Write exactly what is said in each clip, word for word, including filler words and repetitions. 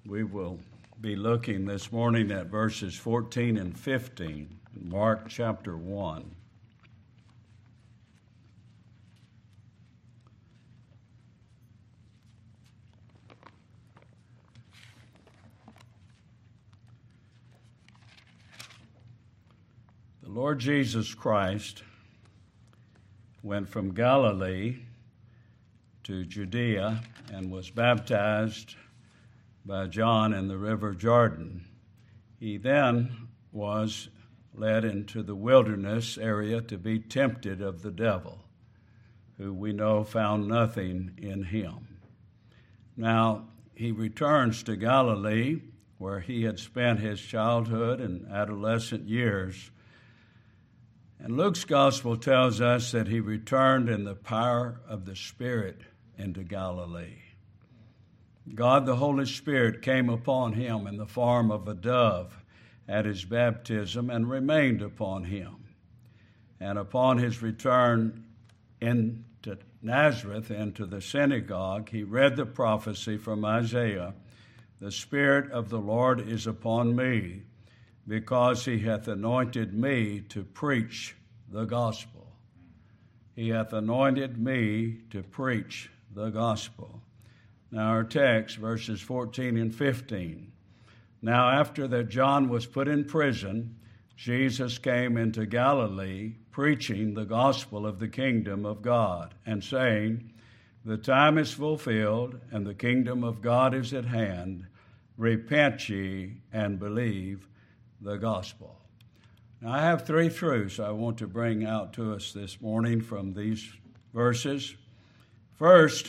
We will be looking this morning at verses fourteen and fifteen, in Mark chapter one. The Lord Jesus Christ went from Galilee to Judea and was baptized by John in the river Jordan. He then was led into the wilderness area to be tempted of the devil, who we know found nothing in him. Now he returns to Galilee, where he had spent his childhood and adolescent years. And Luke's gospel tells us that he returned in the power of the Spirit into Galilee. God the Holy Spirit came upon him in the form of a dove at his baptism and remained upon him. And upon his return into Nazareth, into the synagogue, he read the prophecy from Isaiah, "The Spirit of the Lord is upon me, because he hath anointed me to preach the gospel." He hath anointed me to preach the gospel. Now our text, verses fourteen and fifteen. Now after that John was put in prison, Jesus came into Galilee, preaching the gospel of the kingdom of God, and saying, "The time is fulfilled, and the kingdom of God is at hand. Repent ye and believe the gospel." Now, I have three truths I want to bring out to us this morning from these verses. First,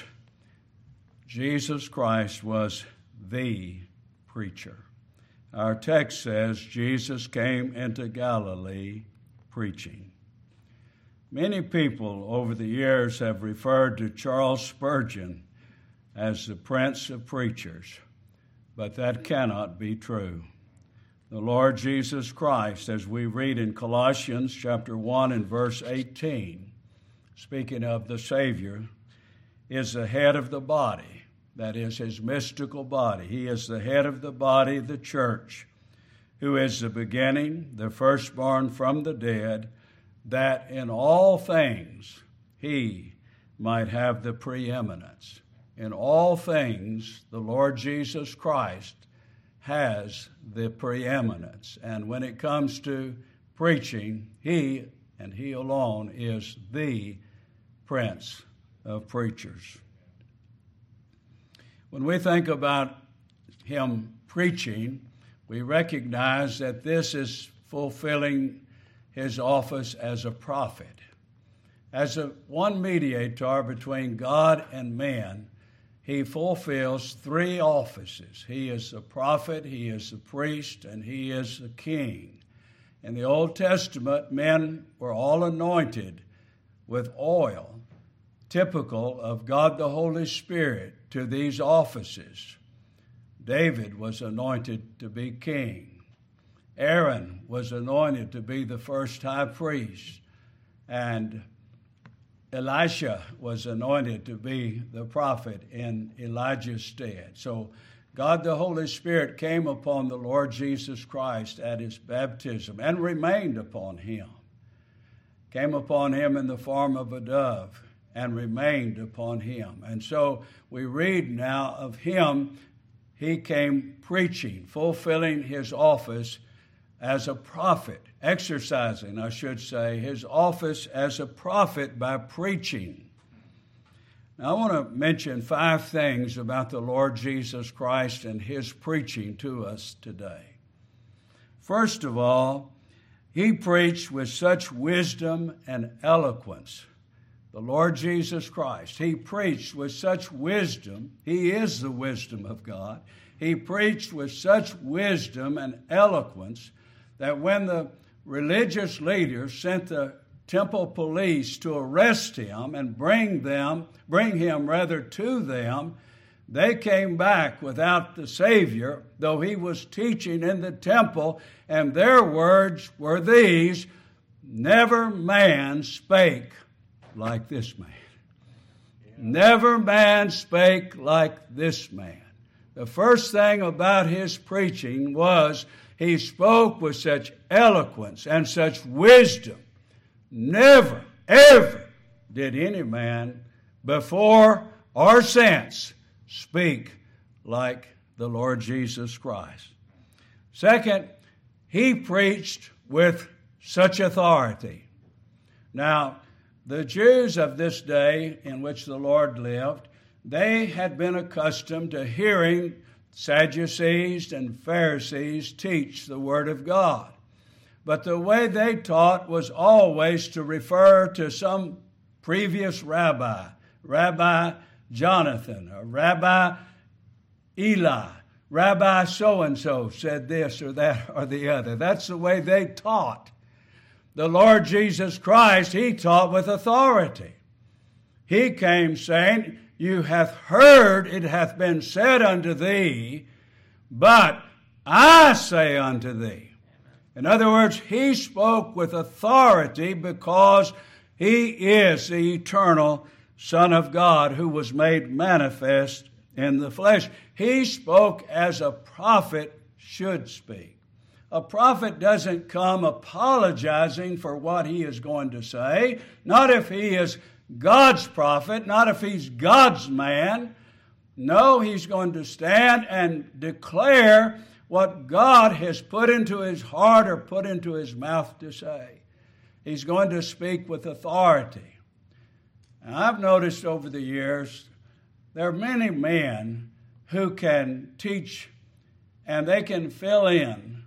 Jesus Christ was the preacher. Our text says Jesus came into Galilee preaching. Many people over the years have referred to Charles Spurgeon as the Prince of Preachers, but that cannot be true. The Lord Jesus Christ, as we read in Colossians chapter one and verse eighteen, speaking of the Savior, is the head of the body, that is his mystical body. He is the head of the body, the church, who is the beginning, the firstborn from the dead, that in all things he might have the preeminence. In all things, the Lord Jesus Christ has the preeminence. And when it comes to preaching, he and he alone is the Prince of Preachers. When we think about him preaching, we recognize that this is fulfilling his office as a prophet. As a one mediator between God and man, he fulfills three offices. He is the prophet, he is the priest, and he is the king. In the Old Testament, men were all anointed with oil, typical of God the Holy Spirit, to these offices. David was anointed to be king. Aaron was anointed to be the first high priest. And Elisha was anointed to be the prophet in Elijah's stead. So God the Holy Spirit came upon the Lord Jesus Christ at his baptism and remained upon him. Came upon him in the form of a dove and remained upon him. And so we read now of him, he came preaching, fulfilling his office as a prophet, exercising, I should say, his office as a prophet by preaching. Now, I want to mention five things about the Lord Jesus Christ and his preaching to us today. First of all, he preached with such wisdom and eloquence. The Lord Jesus Christ, he preached with such wisdom. He is the wisdom of God. He preached with such wisdom and eloquence that when the religious leaders sent the temple police to arrest him and bring them, bring him rather to them, they came back without the Savior, though he was teaching in the temple, and their words were these, "Never man spake like this man." Never man spake like this man. The first thing about his preaching was he spoke with such eloquence and such wisdom. Never, ever did any man before or since speak like the Lord Jesus Christ. Second, he preached with such authority. Now, the Jews of this day in which the Lord lived, they had been accustomed to hearing Sadducees and Pharisees teach the Word of God. But the way they taught was always to refer to some previous rabbi, Rabbi Jonathan, or Rabbi Eli, Rabbi so-and-so said this or that or the other. That's the way they taught. The Lord Jesus Christ, he taught with authority. He came saying, "You hath heard it hath been said unto thee, but I say unto thee." In other words, he spoke with authority because he is the eternal Son of God who was made manifest in the flesh. He spoke as a prophet should speak. A prophet doesn't come apologizing for what he is going to say, not if he is God's prophet, not if he's God's man. No, he's going to stand and declare what God has put into his heart or put into his mouth to say. He's going to speak with authority. And I've noticed over the years, there are many men who can teach and they can fill in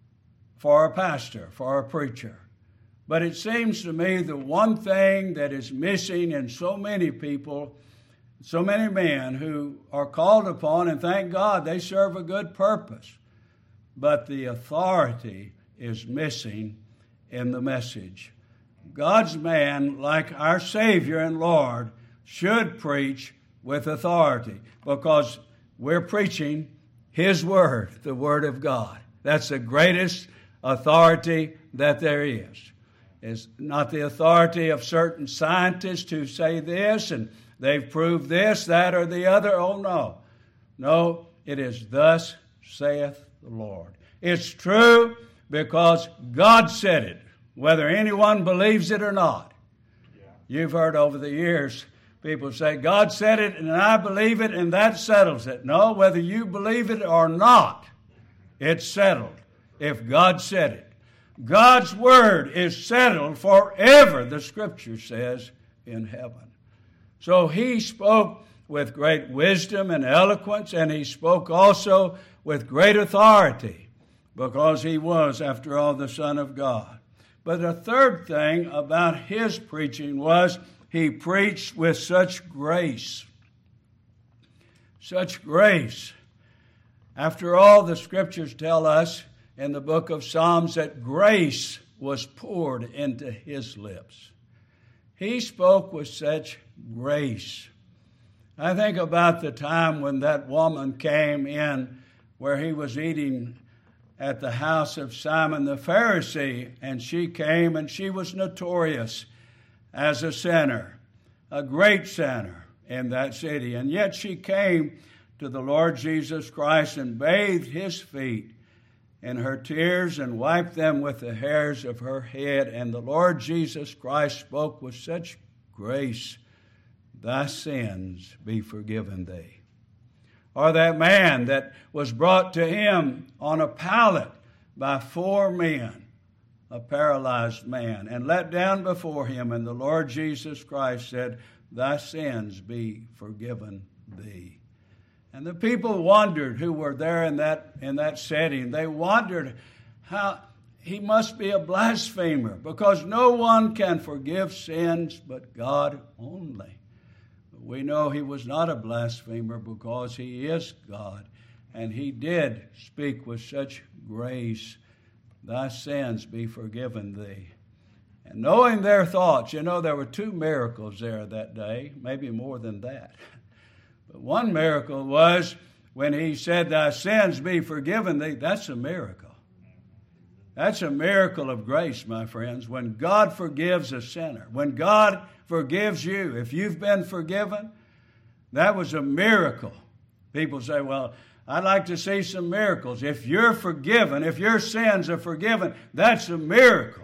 for a pastor, for a preacher. But it seems to me the one thing that is missing in so many people, so many men who are called upon, and thank God they serve a good purpose, but the authority is missing in the message. God's man, like our Savior and Lord, should preach with authority because we're preaching His Word, the Word of God. That's the greatest authority that there is. It's not the authority of certain scientists who say this and they've proved this, that, or the other. Oh, no. No, it is thus saith the Lord. It's true because God said it, whether anyone believes it or not. Yeah. You've heard over the years people say, God said it and I believe it and that settles it. No, whether you believe it or not, it's settled if God said it. God's word is settled forever, the Scripture says, in heaven. So he spoke with great wisdom and eloquence, and he spoke also with great authority because he was, after all, the Son of God. But the third thing about his preaching was he preached with such grace. Such grace. After all, the Scriptures tell us in the book of Psalms that grace was poured into his lips. He spoke with such grace. I think about the time when that woman came in where he was eating at the house of Simon the Pharisee, and she came and she was notorious as a sinner, a great sinner in that city. And yet she came to the Lord Jesus Christ and bathed his feet in her tears and wiped them with the hairs of her head. And the Lord Jesus Christ spoke with such grace, "Thy sins be forgiven thee." Or that man that was brought to him on a pallet by four men, a paralyzed man, and let down before him. And the Lord Jesus Christ said, "Thy sins be forgiven thee." And the people wondered who were there in that in that setting. They wondered how he must be a blasphemer because no one can forgive sins but God only. But we know he was not a blasphemer because he is God. And he did speak with such grace, "Thy sins be forgiven thee." And knowing their thoughts, you know, there were two miracles there that day, maybe more than that. But one miracle was when he said, "Thy sins be forgiven thee." That's a miracle. That's a miracle of grace, my friends. When God forgives a sinner, when God forgives you, if you've been forgiven, that was a miracle. People say, "Well, I'd like to see some miracles. If you're forgiven, if your sins are forgiven, that's a miracle.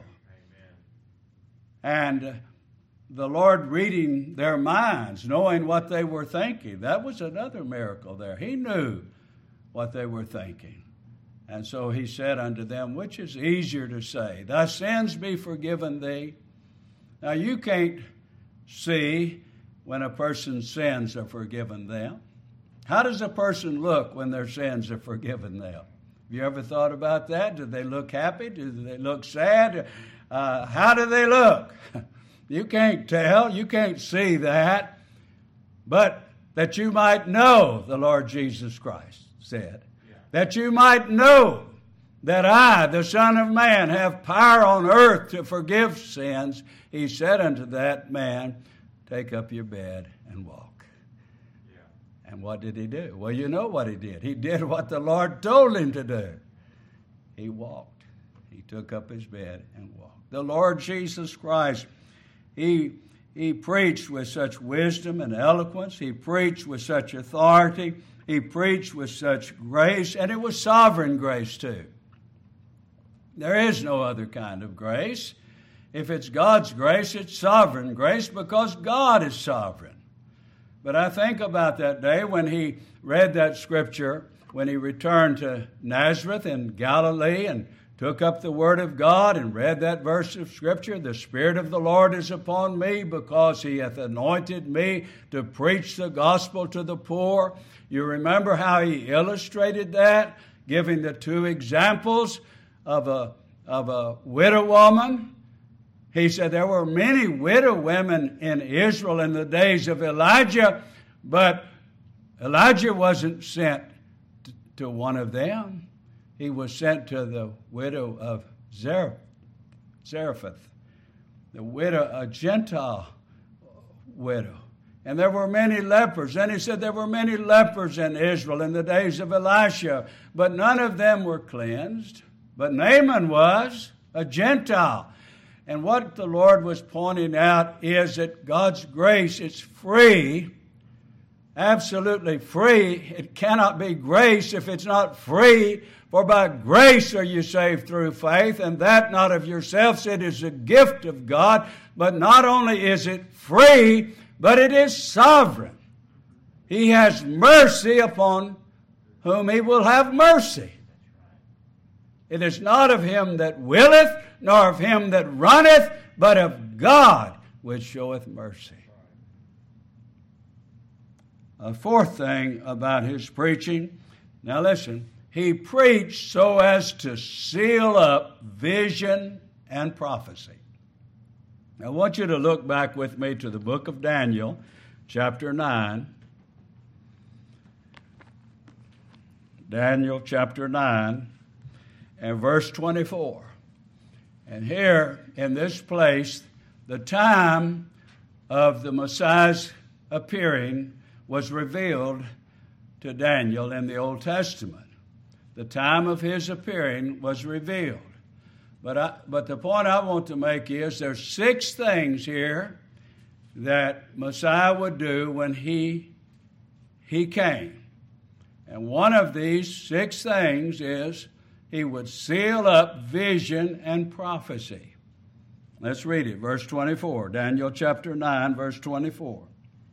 Amen. And the Lord reading their minds, knowing what they were thinking, that was another miracle there. He knew what they were thinking. And so he said unto them, which is easier to say, thy sins be forgiven thee? Now you can't see when a person's sins are forgiven them. How does a person look when their sins are forgiven them? Have you ever thought about that? Do they look happy? Do they look sad? Uh, how do they look? You can't tell. You can't see that. But that you might know, the Lord Jesus Christ said, yeah. That you might know that I, the Son of Man, have power on earth to forgive sins. He said unto that man, take up your bed and walk. And what did he do? Well, you know what he did. He did what the Lord told him to do. He walked. He took up his bed and walked. The Lord Jesus Christ, he, he preached with such wisdom and eloquence. He preached with such authority. He preached with such grace, and it was sovereign grace too. There is no other kind of grace. If it's God's grace, it's sovereign grace because God is sovereign. But I think about that day when he read that scripture, when he returned to Nazareth in Galilee and took up the Word of God and read that verse of scripture, the Spirit of the Lord is upon me because he hath anointed me to preach the gospel to the poor. You remember how he illustrated that, giving the two examples of a, of a widow woman. He said there were many widow women in Israel in the days of Elijah, but Elijah wasn't sent to one of them. He was sent to the widow of Zarephath, the widow, a Gentile widow. And there were many lepers. And he said there were many lepers in Israel in the days of Elisha, but none of them were cleansed. But Naaman was a Gentile. And what the Lord was pointing out is that God's grace is free, absolutely free. It cannot be grace if it's not free. For by grace are you saved through faith, and that not of yourselves. It is a gift of God. But not only is it free, but it is sovereign. He has mercy upon whom he will have mercy. It is not of him that willeth, nor of him that runneth, but of God which showeth mercy. A fourth thing about his preaching, now listen, he preached so as to seal up vision and prophecy. I want you to look back with me to the book of Daniel, chapter nine. Daniel chapter nine and verse twenty-four. And here, in this place, the time of the Messiah's appearing was revealed to Daniel in the Old Testament. The time of his appearing was revealed. But I, but the point I want to make is there's six things here that Messiah would do when he, he came. And one of these six things is he would seal up vision and prophecy. Let's read it, verse twenty-four, Daniel chapter nine, verse twenty-four.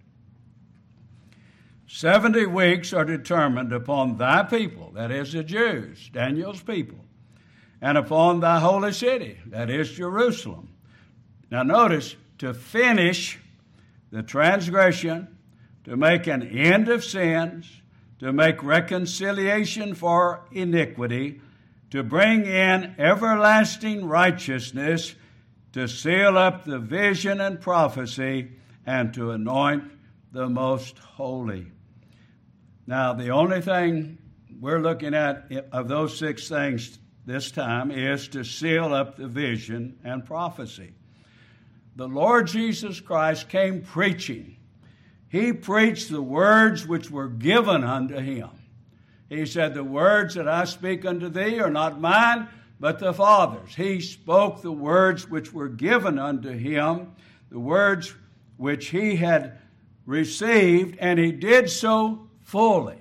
Seventy weeks are determined upon thy people, that is the Jews, Daniel's people, and upon thy holy city, that is Jerusalem. Now notice, to finish the transgression, to make an end of sins, to make reconciliation for iniquity, to bring in everlasting righteousness, to seal up the vision and prophecy, and to anoint the most holy. Now, the only thing we're looking at of those six things this time is to seal up the vision and prophecy. The Lord Jesus Christ came preaching. He preached the words which were given unto him. He said, the words that I speak unto thee are not mine, but the Father's. He spoke the words which were given unto him, the words which he had received, and he did so fully.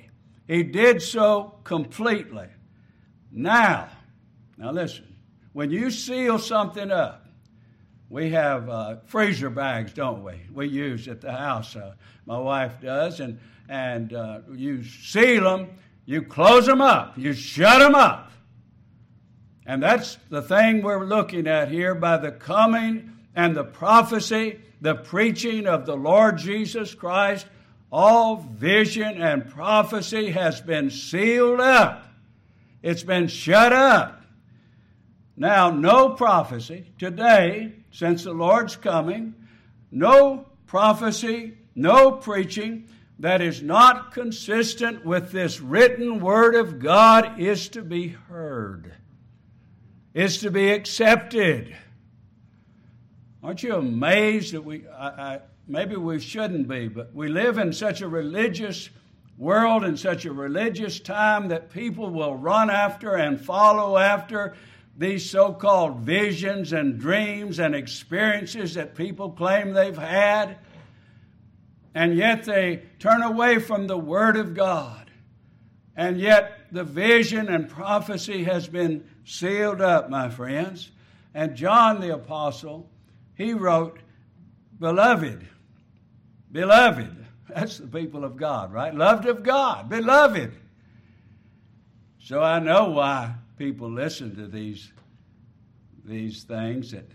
He did so completely. Now, now listen, when you seal something up, we have uh, freezer bags, don't we? We use at the house. Uh, my wife does, and and uh, you seal them, you close them up, you shut them up. And that's the thing we're looking at here by the coming and the prophecy, the preaching of the Lord Jesus Christ. All vision and prophecy has been sealed up. It's been shut up. Now, no prophecy today, since the Lord's coming, no prophecy, no preaching that is not consistent with this written Word of God is to be heard, is to be accepted. Aren't you amazed that we, I, I, maybe we shouldn't be, but we live in such a religious world, in such a religious time, that people will run after and follow after these so-called visions and dreams and experiences that people claim they've had, and yet they turn away from the Word of God. And yet the vision and prophecy has been sealed up, my friends. And John the Apostle, he wrote, beloved, beloved. That's the people of God, right? Loved of God, beloved. So I know why people listen to these, these things that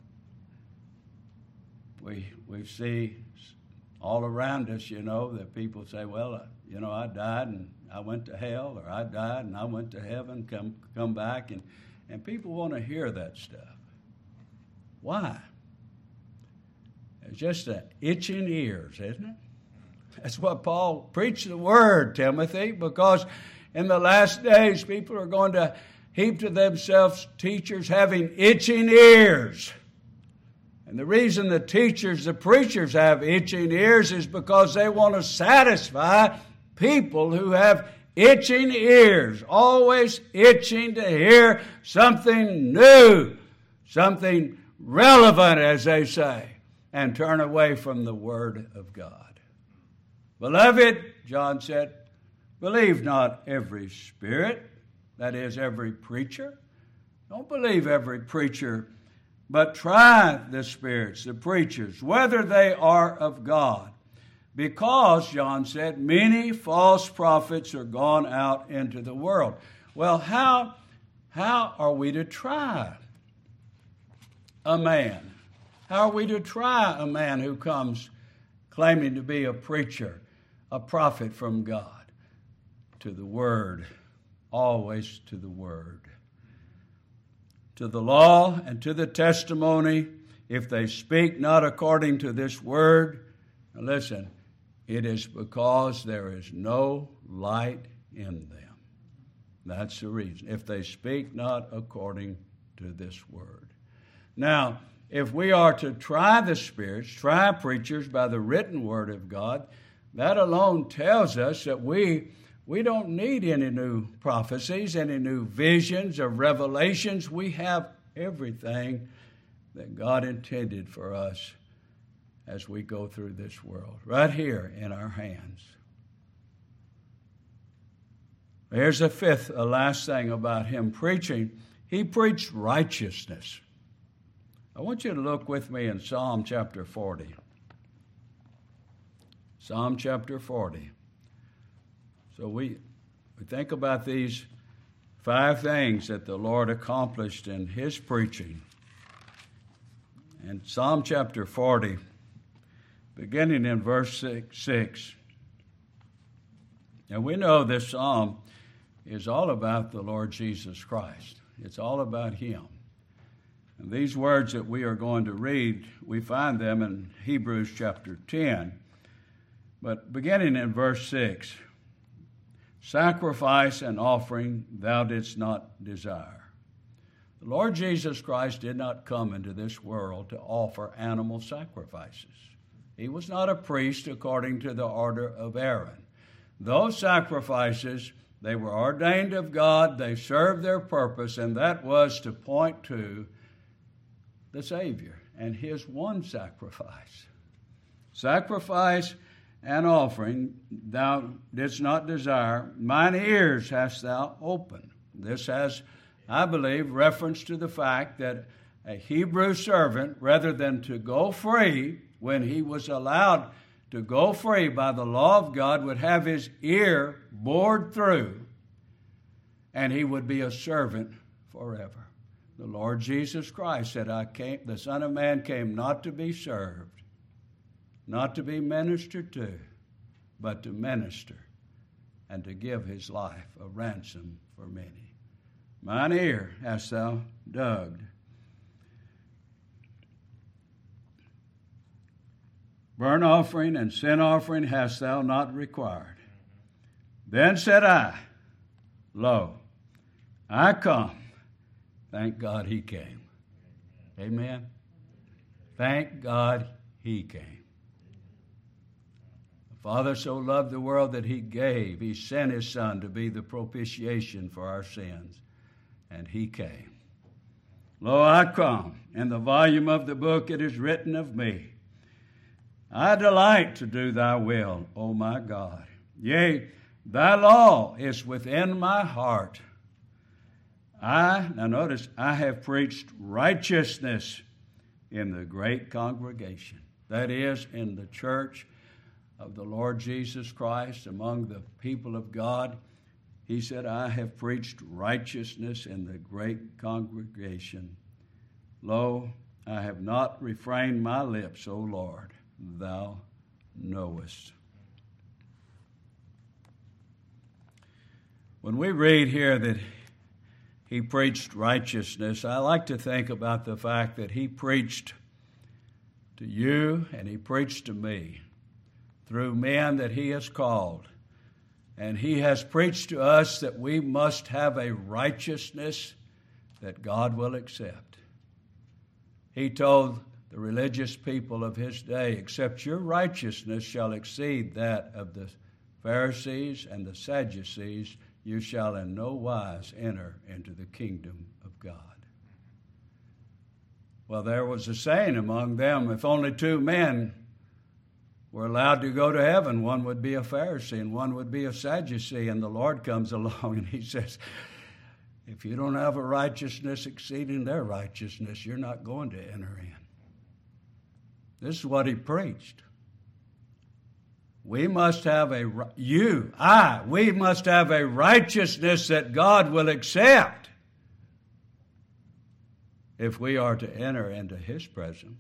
we, we see all around us, you know, that people say, well, uh, you know, I died and I went to hell, or I died and I went to heaven, come come back. And, and people want to hear that stuff. Why? It's just an itching ears, isn't it? That's what Paul preached the word, Timothy, because in the last days people are going to heap to themselves teachers having itching ears. And the reason the teachers, the preachers have itching ears is because they want to satisfy people who have itching ears, always itching to hear something new, something relevant, as they say, and turn away from the Word of God. Beloved, John said, believe not every spirit, that is, every preacher. Don't believe every preacher, but try the spirits, the preachers, whether they are of God. Because, John said, many false prophets are gone out into the world. Well, how, how are we to try a man? How are we to try a man who comes claiming to be a preacher, a prophet from God? To the Word, always to the Word. To the law and to the testimony, if they speak not according to this Word, now listen, it is because there is no light in them. That's the reason. If they speak not according to this Word. Now, if we are to try the spirits, try preachers by the written Word of God, that alone tells us that we, we don't need any new prophecies, any new visions or revelations. We have everything that God intended for us as we go through this world, right here in our hands. Here's a fifth, a last thing about him preaching. He preached righteousness. I want you to look with me in Psalm chapter forty. Psalm chapter forty. So we, we think about these five things that the Lord accomplished in his preaching. And Psalm chapter forty, beginning in verse six. And we know this psalm is all about the Lord Jesus Christ. It's all about him. And these words that we are going to read, we find them in Hebrews chapter ten. But beginning in verse six, sacrifice and offering thou didst not desire. The Lord Jesus Christ did not come into this world to offer animal sacrifices. He was not a priest according to the order of Aaron. Those sacrifices, they were ordained of God, they served their purpose, and that was to point to the Savior and his one sacrifice. Sacrifice and offering thou didst not desire, mine ears hast thou opened. This has, I believe, reference to the fact that a Hebrew servant, rather than to go free when he was allowed to go free by the law of God, would have his ear bored through, and he would be a servant forever. The Lord Jesus Christ said, I came, the Son of Man came not to be served, not to be ministered to, but to minister and to give his life a ransom for many. Mine ear hast thou dug. Burnt offering and sin offering hast thou not required. Then said I, Lo, I come. Thank God he came. Amen. Thank God he came. The Father so loved the world that he gave. He sent his Son to be the propitiation for our sins. And he came. Lo, I come. In the volume of the book it is written of me. I delight to do thy will, O my God. Yea, thy law is within my heart. I, now notice, I have preached righteousness in the great congregation. That is, in the church of the Lord Jesus Christ, among the people of God. He said, I have preached righteousness in the great congregation. Lo, I have not refrained my lips, O Lord, thou knowest. When we read here that he preached righteousness, I like to think about the fact that he preached to you and he preached to me through men that he has called. And he has preached to us that we must have a righteousness that God will accept. He told the religious people of his day, except your righteousness shall exceed that of the Pharisees and the Sadducees, you shall in no wise enter into the kingdom of God. Well, there was a saying among them, if only two men were allowed to go to heaven, one would be a Pharisee and one would be a Sadducee. And the Lord comes along and he says, if you don't have a righteousness exceeding their righteousness, you're not going to enter in. This is what he preached. We must have a, you, I, we must have a righteousness that God will accept if we are to enter into his presence.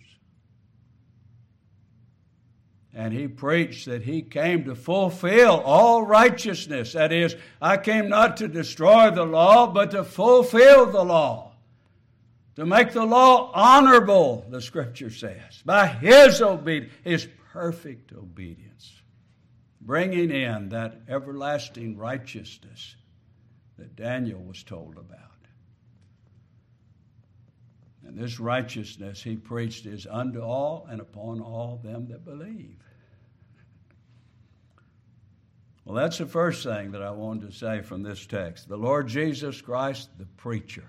And he preached that he came to fulfill all righteousness. That is, I came not to destroy the law, but to fulfill the law. To make the law honorable, the Scripture says, by his obedience, his perfect obedience, bringing in that everlasting righteousness that Daniel was told about. And this righteousness he preached is unto all and upon all them that believe. Well, that's the first thing that I wanted to say from this text. The Lord Jesus Christ, the preacher.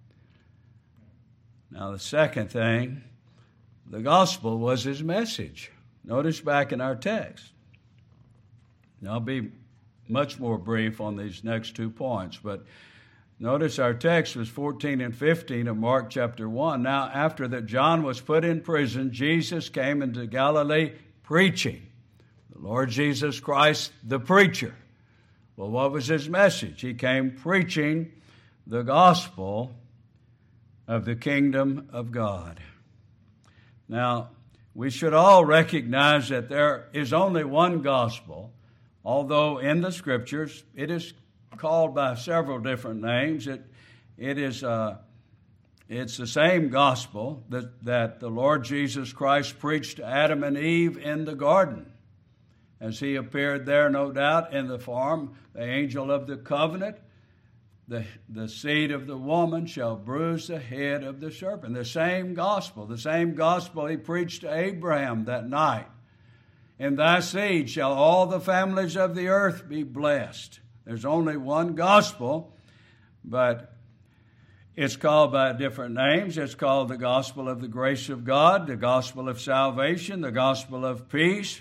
Now, the second thing, the gospel was his message. Notice back in our text. Now, I'll be much more brief on these next two points, but notice our text was fourteen and fifteen of Mark chapter one. Now, after that John was put in prison, Jesus came into Galilee preaching. The Lord Jesus Christ, the preacher. Well, what was his message? He came preaching the gospel of the kingdom of God. Now, we should all recognize that there is only one gospel, although in the Scriptures it is called by several different names. It, it is uh, it's the same gospel that, that the Lord Jesus Christ preached to Adam and Eve in the garden, as he appeared there, no doubt, in the form, the angel of the covenant. The, the seed of the woman shall bruise the head of the serpent. The same gospel, the same gospel he preached to Abraham that night. In thy seed shall all the families of the earth be blessed. There's only one gospel, but it's called by different names. It's called the gospel of the grace of God, the gospel of salvation, the gospel of peace,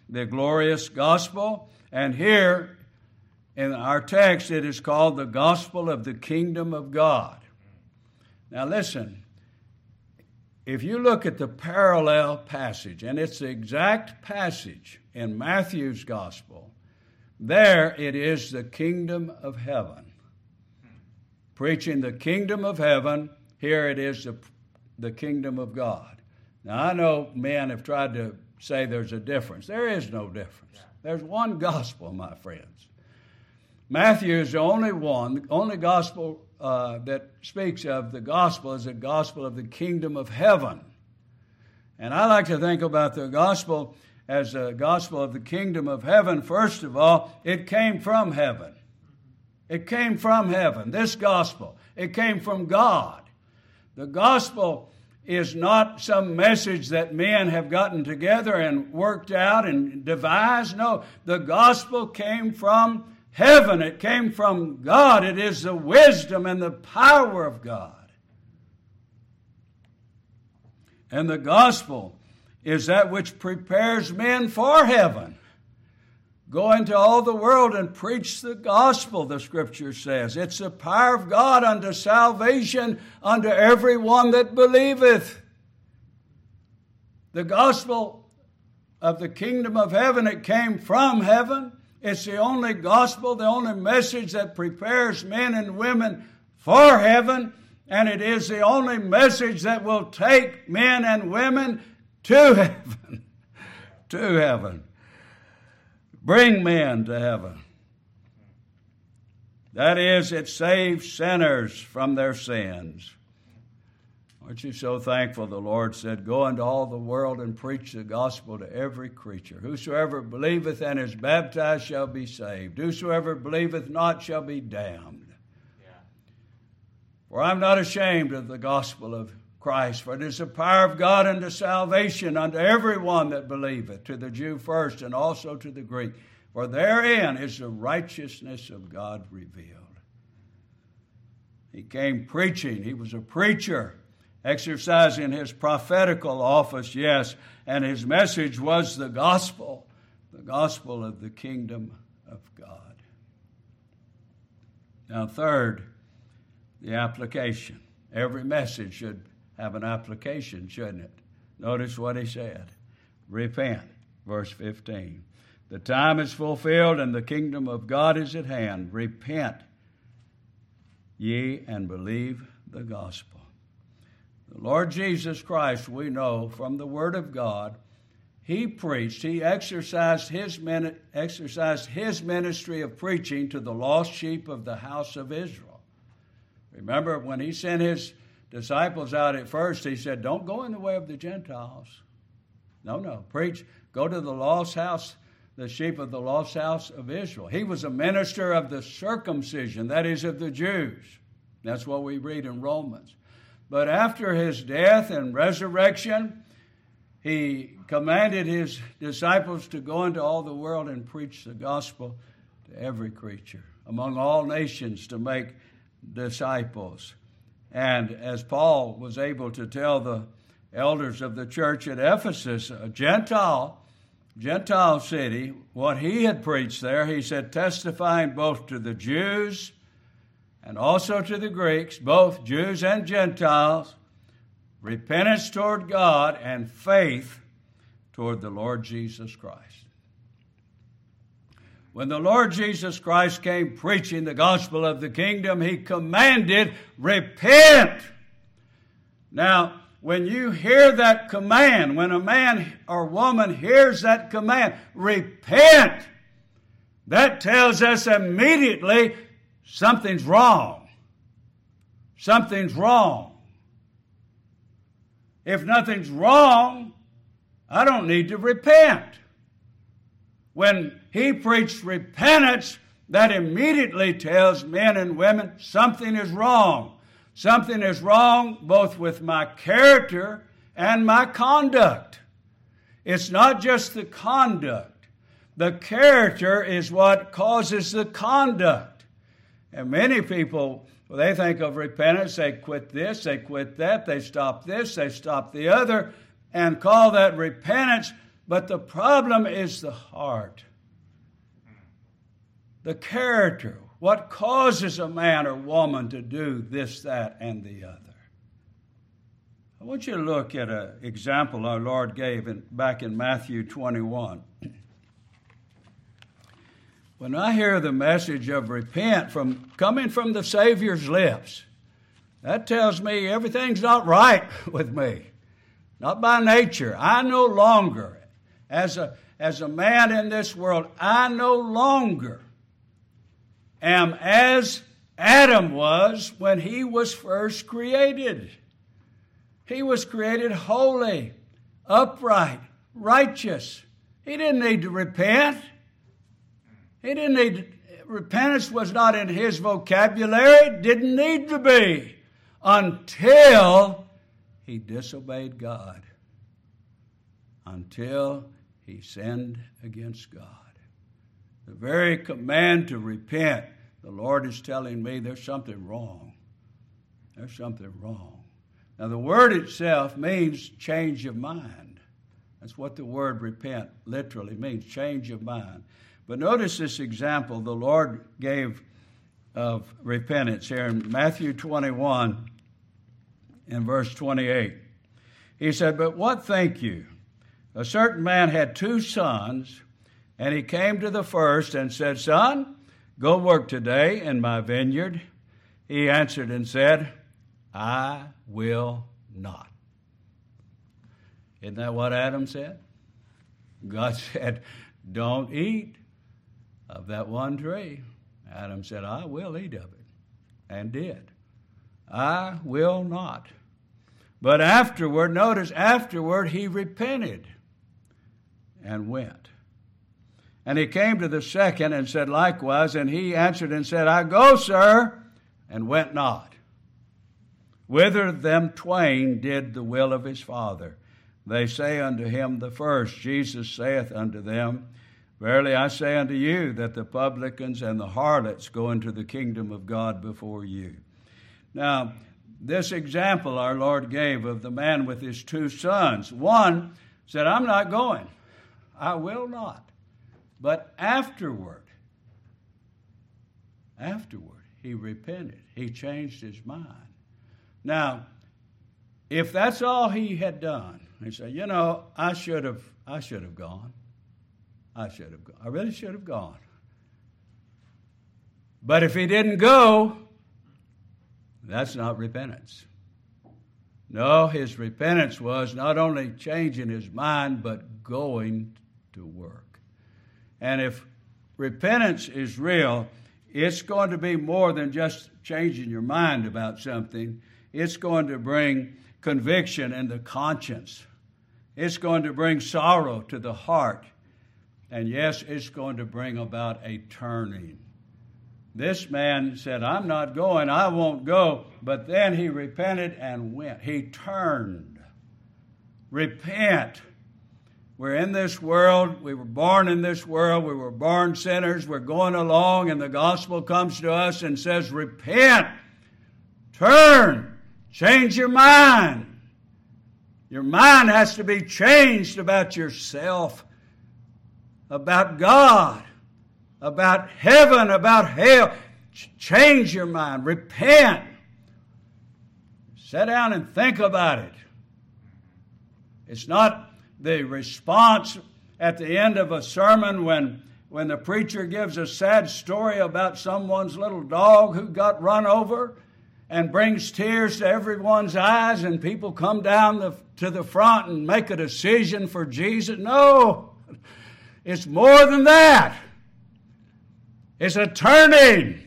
the glorious gospel. And here in our text, it is called the gospel of the kingdom of God. Now listen, if you look at the parallel passage, and it's the exact passage in Matthew's gospel, there it is the kingdom of heaven. Preaching the kingdom of heaven, here it is the, the kingdom of God. Now I know men have tried to say there's a difference. There is no difference. There's one gospel, my friends. Matthew is the only one, the only gospel uh, that speaks of the gospel is the gospel of the kingdom of heaven. And I like to think about the gospel as the gospel of the kingdom of heaven. First of all, it came from heaven. It came from heaven. This gospel, it came from God. The gospel is not some message that men have gotten together and worked out and devised. No, the gospel came from heaven. It came from God. It is the wisdom and the power of God. And the gospel is that which prepares men for heaven. Go into all the world and preach the gospel, the Scripture says. It's the power of God unto salvation unto everyone that believeth. The gospel of the kingdom of heaven, it came from heaven. It's the only gospel, the only message that prepares men and women for heaven. And it is the only message that will take men and women to heaven. To heaven. Bring men to heaven. That is, it saves sinners from their sins. Aren't you so thankful the Lord said, go into all the world and preach the gospel to every creature. Whosoever believeth and is baptized shall be saved. Whosoever believeth not shall be damned. Yeah. For I'm not ashamed of the gospel of Christ, for it is the power of God unto salvation unto everyone that believeth, to the Jew first and also to the Greek. For therein is the righteousness of God revealed. He came preaching. He was a preacher, exercising his prophetical office, yes, and his message was the gospel, the gospel of the kingdom of God. Now, third, the application. Every message should have an application, shouldn't it? Notice what he said. Repent, verse fifteen. The time is fulfilled and the kingdom of God is at hand. Repent ye and believe the gospel. The Lord Jesus Christ, we know from the Word of God, He preached, He exercised his, exercised his ministry of preaching to the lost sheep of the house of Israel. Remember, when He sent His disciples out at first, He said, don't go in the way of the Gentiles. No, no, preach, go to the lost house, the sheep of the lost house of Israel. He was a minister of the circumcision, that is, of the Jews. That's what we read in Romans. But after His death and resurrection, He commanded His disciples to go into all the world and preach the gospel to every creature, among all nations, to make disciples. And as Paul was able to tell the elders of the church at Ephesus, a Gentile, Gentile city, what he had preached there, he said, testifying both to the Jews and also to the Greeks, both Jews and Gentiles, repentance toward God and faith toward the Lord Jesus Christ. When the Lord Jesus Christ came preaching the gospel of the kingdom, He commanded, repent. Now, when you hear that command, when a man or woman hears that command, repent, that tells us immediately something's wrong. Something's wrong. If nothing's wrong, I don't need to repent. When He preached repentance, that immediately tells men and women something is wrong. Something is wrong both with my character and my conduct. It's not just the conduct. The character is what causes the conduct. And many people, well, they think of repentance, they quit this, they quit that, they stop this, they stop the other, and call that repentance. But the problem is the heart, the character, what causes a man or woman to do this, that, and the other. I want you to look at an example our Lord gave in, back in Matthew twenty-one. When I hear the message of repent from coming from the Savior's lips, that tells me everything's not right with me. Not by nature. I no longer, as a, as a man in this world, I no longer am as Adam was when he was first created. He was created holy, upright, righteous. He didn't need to repent. He didn't need to, repentance was not in his vocabulary. It didn't need to be until he disobeyed God, until he sinned against God. The very command to repent, the Lord is telling me there's something wrong. There's something wrong. Now, the word itself means change of mind. That's what the word repent literally means, change of mind. But notice this example the Lord gave of repentance here in Matthew twenty-one in verse twenty-eight. He said, "But what think you? A certain man had two sons, and he came to the first and said, 'Son, go work today in my vineyard.' He answered and said, 'I will not.'" Isn't that what Adam said? God said, "Don't eat of that one tree." Adam said, "I will eat of it," and did. "I will not." But afterward, notice, afterward he repented and went. And he came to the second and said likewise, and he answered and said, "I go, sir," and went not. Whither of them twain did the will of his father? They say unto him the first. Jesus saith unto them, "Verily I say unto you, that the publicans and the harlots go into the kingdom of God before you." Now, this example our Lord gave of the man with his two sons. One said, "I'm not going. I will not." But afterward, afterward, he repented. He changed his mind. Now, if that's all he had done, he said, "You know, I should have, I should have gone. I should have gone. I really should have gone." But if he didn't go, that's not repentance. No, his repentance was not only changing his mind, but going to work. And if repentance is real, it's going to be more than just changing your mind about something. It's going to bring conviction in the conscience. It's going to bring sorrow to the heart. And yes, it's going to bring about a turning. This man said, "I'm not going, I won't go." But then he repented and went. He turned. Repent. We're in this world. We were born in this world. We were born sinners. We're going along, and the gospel comes to us and says, repent. Turn. Change your mind. Your mind has to be changed about yourself, about God, about heaven, about hell. Ch- change your mind. Repent. Sit down and think about it. It's not the response at the end of a sermon when, when the preacher gives a sad story about someone's little dog who got run over and brings tears to everyone's eyes, and people come down the, to the front and make a decision for Jesus. No, it's more than that. It's a turning,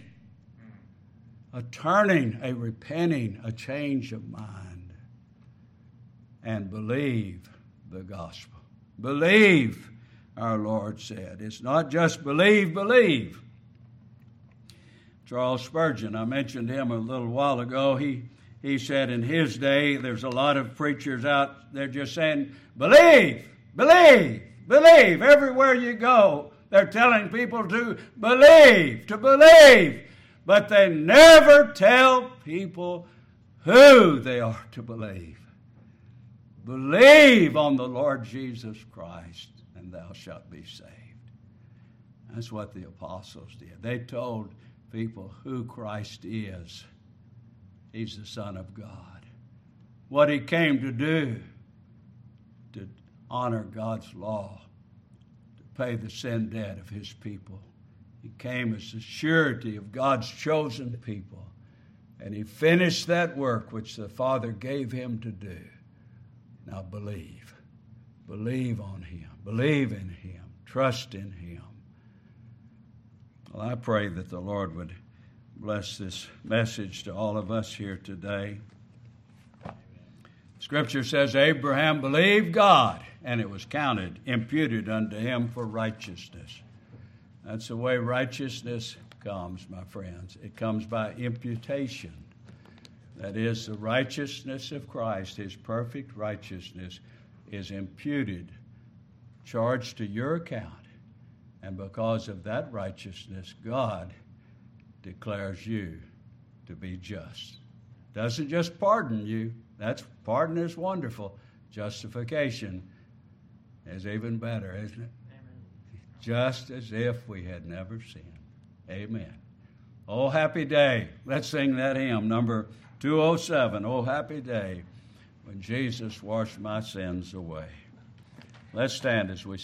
a turning, a repenting, a change of mind. And believe the gospel. Believe, our Lord said. It's not just believe, believe. Charles Spurgeon, I mentioned him a little while ago. He, he said in his day, there's a lot of preachers out there just saying, believe, believe, believe. Everywhere you go, they're telling people to believe, to believe. But they never tell people who they are to believe. Believe on the Lord Jesus Christ, and thou shalt be saved. That's what the apostles did. They told people who Christ is. He's the Son of God. What he came to do, to honor God's law, to pay the sin debt of his people. He came as the surety of God's chosen people. And he finished that work which the Father gave him to do. Now believe. Believe on him. Believe in him. Trust in him. Well, I pray that the Lord would bless this message to all of us here today. Scripture says, Abraham believed God, and it was counted, imputed unto him for righteousness. That's the way righteousness comes, my friends. It comes by imputation. That is, the righteousness of Christ, his perfect righteousness, is imputed, charged to your account. And because of that righteousness, God declares you to be just. Doesn't just pardon you. That's pardon is wonderful. Justification is even better, isn't it? Amen. Just as if we had never sinned. Amen. Oh, happy day. Let's sing that hymn, number two oh seven. Oh, happy day when Jesus washed my sins away. Let's stand as we